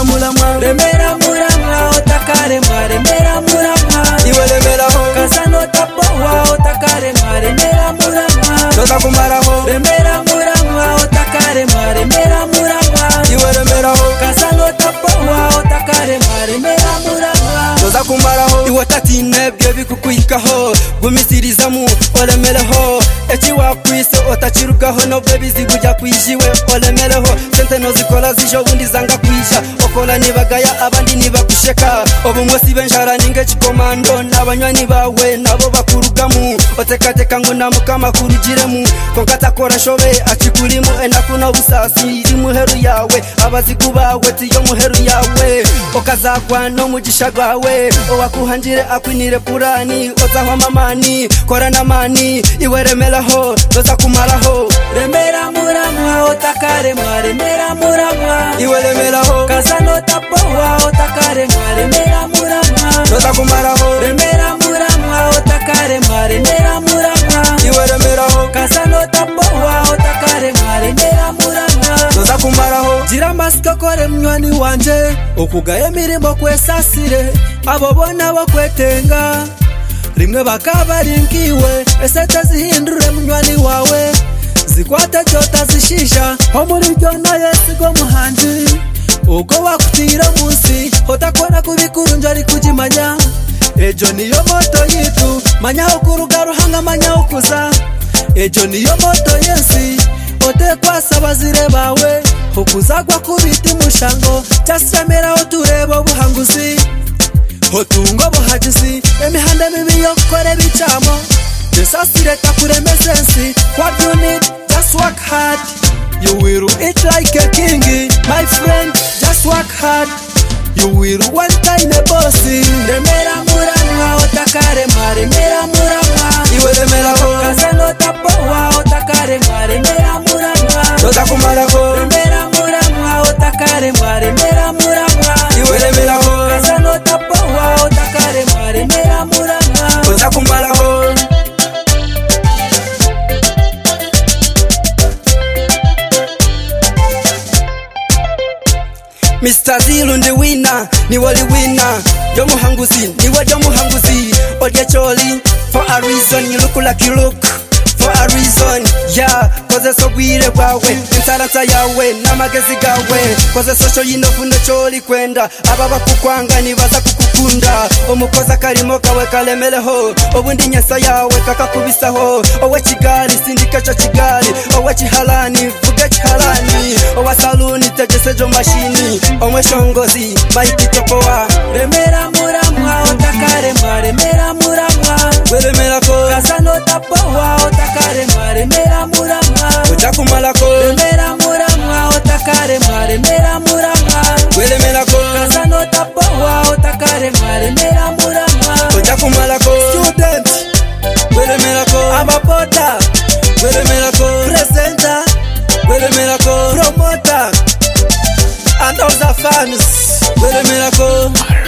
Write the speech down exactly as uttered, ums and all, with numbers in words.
remera muramwa remera muramwa otakaremwa remera muramwa iwe remera ho kasano tapowa otakaremwa remera muramwa toza kumara ho remera muramwa otakaremwa remera muramwa iwe remera ho kasano tapowa otakaremwa remera muramwa toza kumara ho iwe tatine byo bikukwikaho gumisirizamu olemereho eki wakwise otakirugaho no baby zigujya kwishiwe olemereho sente no zikola zijo bundi zanga kwisha okola nibagaya abandi nibakusheka obumwe sibe njara ninge kikomando n'abanywanyi bawe nabo bakurugamu otekateka ngo namukama kurugiremu konkata kora shobe akikulimu enakuno busasi iri muheru yawe abazigu bawe tiyo muheru yawe okazagwa no mugisha gwawe owakuhanjire akwinire purani ozaho mamani kora namani iwe remeraho toza kumaraho remera muramwa otakaremwa remera muramwa iwe remeraho kasano tapowa otakaremwa remera muramwa toza kumaraho remera muramwa otakaremwa remera muramwa iwe remeraho kasano tapowa otakaremwa remera muramwa toza kumaraho gira masiko kore mnywani wanje okugaye mirimo kwesasire abo bona bo kwetenga rimwe bakabarinkiwe esete zihindure munywani wawe zikwate cyota zishisha ho muri byo naye sigo muhanji uko wakutira munsi hotakora kubikurunja ari kujimanya ejo niyo moto yitu manya okuruga ruhanga manya okuza ejo niyo moto yensi ote kwasaba zire bawe okuzagwa kubiti mushango cyasemera oturebo buhanguzi hotungo bohagisi emihanda mibi yo kore bicamo desasire takureme sensi what you need just work hard you will eat like a king my friend just work hard you will one time a boss remera muramwa otakaremwa remera muramwa iwe remeraho kasano tapowa otakaremwa remera muramwa toza kumaraho remera muramwa otakaremwa remera muramwa iwe remeraho kasano tapowa otakaremwa remera muramwa toza kumaraho Mister Zilu ndi winner, ni wali winner. Yo muhanguzi, ni wa yo muhanguzi. Odye choli, for a reason. You look like you look, for a reason. Yeah, cause so gwire wawe. Intarata yawe, namagezi gawe. Cause so sho yinofuno choli kwenda. Ababa kukwanga ni baza kukukunda. Omukoza karimo kawe kalemeleho. Obundi nyasa yawe kakakubisaho. Owe Kigali, sindika cha Kigali. Owe Chihalani, vuge Chihalani. Owa saluni tegesejo mashini. Omwe shongozi, mahiti topowa. Remera muramwa otakaremwa remera muramwa Remera ko kasano tapowa otakaremwa remera muramwa toza kumalako remera muramwa otakaremwa remera muramwa remera ko kasano tapowa otakaremwa remera muramwa toza kumalako student remera ko amapota remera ko presenter remera ko promoter and all the fans remera ko